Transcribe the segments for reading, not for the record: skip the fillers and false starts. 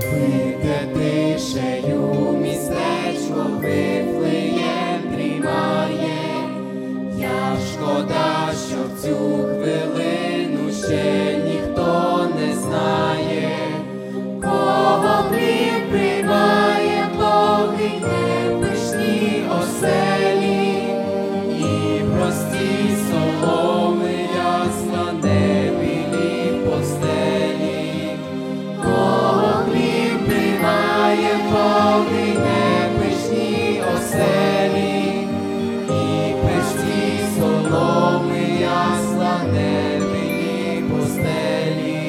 Спите тишею, містечко Вифлеєм дрімає. Як шкода, що в цю хвилину ще ніхто не знає, кого хліб приймає Богий непишні оселі, і прості соломи ясла не білі постелі. Кого хліб приймає Богий непишні оселі, і пишні соломи ясла не білі постелі.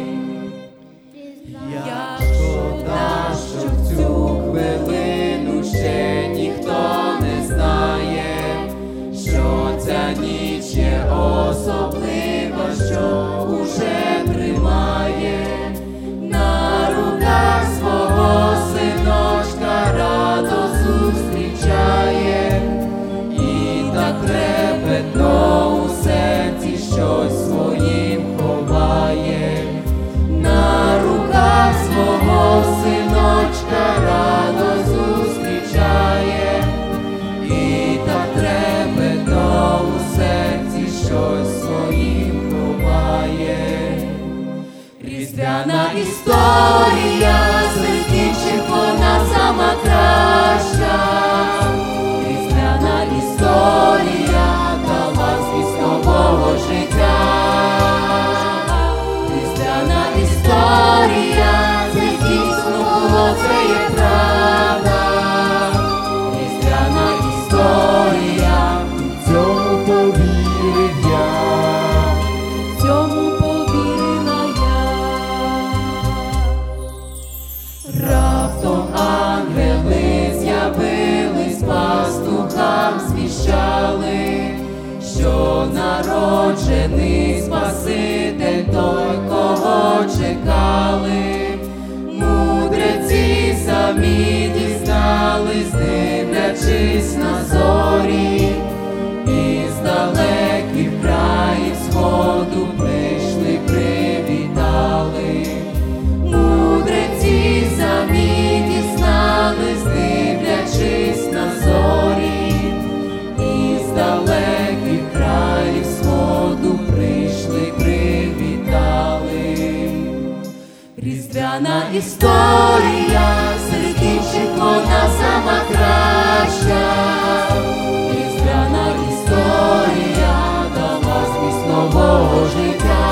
Як шкода, що в цю хвилину ще ніхто не знає, що ця ніч є особлива, що уже тримає на руках свого синочка, радо зустрічає, і так трепетно у серці щось своїм ховає. На руках свого синочка радо зустрічає, і так трепетно у серці щось своїм ховає. Різдвяна історія, серед інших вона сама краща. Різдвяна історія дала зміст нового життя. Різдвяна історія, це дійсно було, це є правда. Різдвяна історія, в цьому повірив я. В цьому повірила я. Раптом ангели з'явились, пастухам звіщали, що народжений Спаситель той, кого чекали. Мудреці самі дізнались, дивлячись на зорі, із далеких країв сходу прийшли, привітали. Мудреці самі дізнались, дивлячись на зорі, із далеких країв сходу прийшли, привітали. Різдвяна історія, серед інших вона сама краща. Різдвяна історія дала зміст нового життя.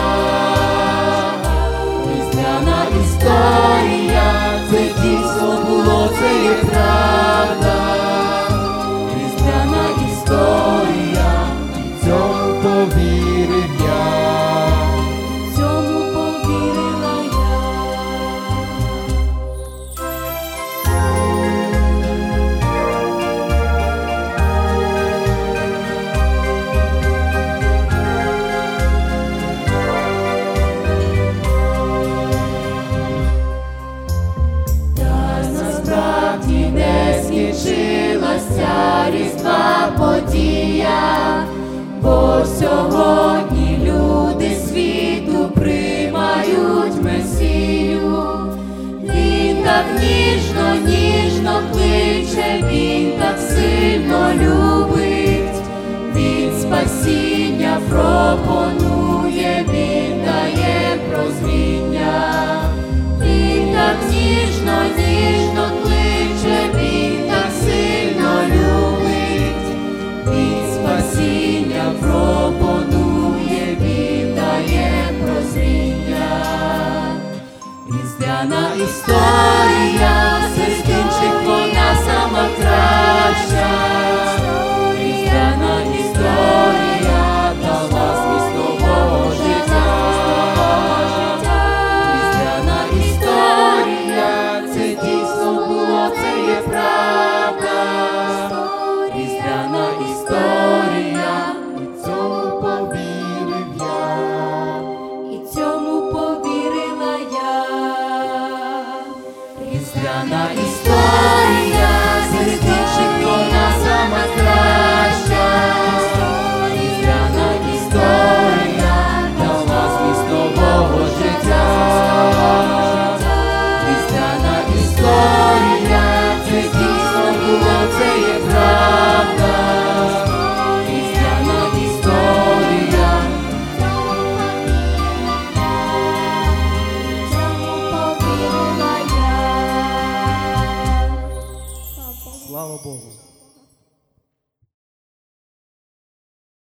Різдвяна історія, це дійсно було, це є правда. Різдвяна історія, в цьому повірив я. В цьому повірила я. Та насправді не скінчилась ця різдва подія, бо сьогодні люди світу приймають Месію. Він так ніжно, ніжно кличе, він так сильно любить, він спасіння пропонує, він дає прозріння. Він так ніжно, ніжно кличе, він так сильно любить, він спасіння пропонує, він дає прозріння. Різдвяна історія, серед інших вона сама краща. Різдвяна історія дала зміст нового життя. Різдвяна історія, це дійсно було, це є правда. Різдвяна історія, і цьому повірив я. І цьому повірила я. Різдвяна історія.